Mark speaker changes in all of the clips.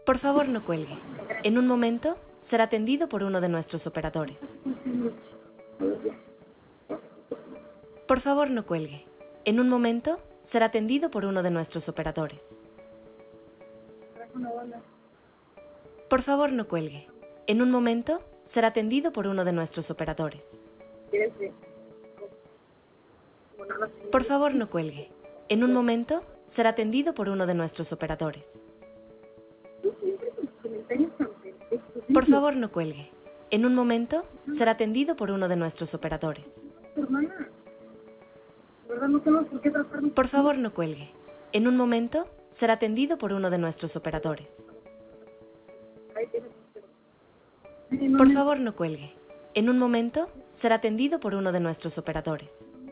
Speaker 1: Por favor, no cuelgue. En un momento será atendido por uno de nuestros operadores. Por favor, no cuelgue. En un momento será atendido por uno de nuestros operadores. Por favor, no cuelgue. En un momento será atendido por uno de nuestros operadores. Por favor, no cuelgue. En un momento será atendido por uno de nuestros operadores. Por favor, no cuelgue. En un momento será atendido por uno de nuestros operadores. Por favor, no cuelgue. En un momento será atendido por uno de nuestros operadores. Por favor, no cuelgue. En un momento será atendido por uno de nuestros operadores.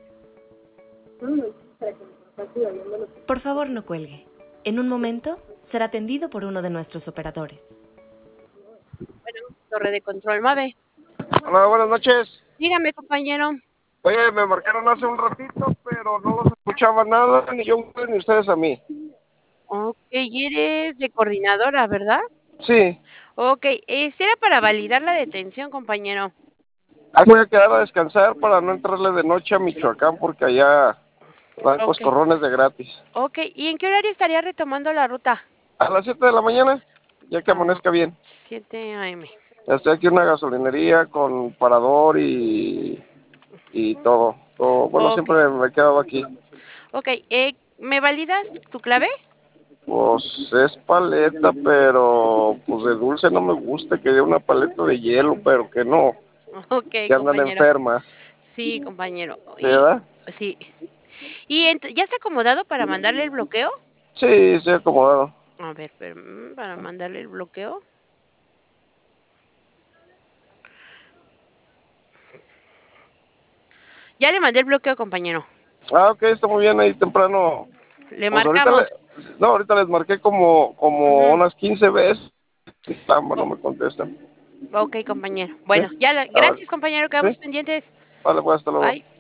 Speaker 1: Por favor, no cuelgue. En un momento será atendido por uno de nuestros operadores.
Speaker 2: Bueno, torre de control, Mave.
Speaker 3: Hola, buenas noches.
Speaker 2: Dígame, compañero.
Speaker 3: Oye, me marcaron hace un ratito, pero no los escuchaba nada, ni yo ni ustedes a mí.
Speaker 2: Ok, eres de coordinadora, ¿verdad?
Speaker 3: Sí,
Speaker 2: Ok, era para validar la detención, compañero.
Speaker 3: ahí voy a quedar a descansar para no entrarle de noche a Michoacán, porque allá dan
Speaker 2: Ok.
Speaker 3: coscorrones de gratis.
Speaker 2: Ok, ¿y en qué horario estaría retomando la ruta?
Speaker 3: A las 7 de la mañana, ya que amanezca bien.
Speaker 2: 7 a.m.
Speaker 3: Estoy aquí en una gasolinería con parador y todo. Bueno,
Speaker 2: Ok.
Speaker 3: siempre me he quedado aquí.
Speaker 2: Ok, ¿me validas tu clave?
Speaker 3: Pues es paleta, pero pues de dulce no me gusta. Quería una paleta de hielo, pero que no,
Speaker 2: Ok,
Speaker 3: que andan
Speaker 2: compañero.
Speaker 3: enfermas.
Speaker 2: Sí, compañero.
Speaker 3: ¿Sí, verdad?
Speaker 2: Sí. ¿Y ya está acomodado para mandarle el bloqueo?
Speaker 3: Sí, estoy acomodado.
Speaker 2: A ver, para mandarle el bloqueo. Ya le mandé el bloqueo, compañero.
Speaker 3: Ah, ok, está muy bien ahí temprano.
Speaker 2: Le
Speaker 3: Pues
Speaker 2: marcamos.
Speaker 3: no, ahorita les marqué como unas 15 veces. Y no me contestan.
Speaker 2: Ok, compañero.
Speaker 3: ¿Sí?
Speaker 2: Bueno,
Speaker 3: A ver,
Speaker 2: gracias, compañero.
Speaker 3: ¿sí?
Speaker 2: Quedamos pendientes.
Speaker 3: Vale, pues hasta luego.
Speaker 2: Bye.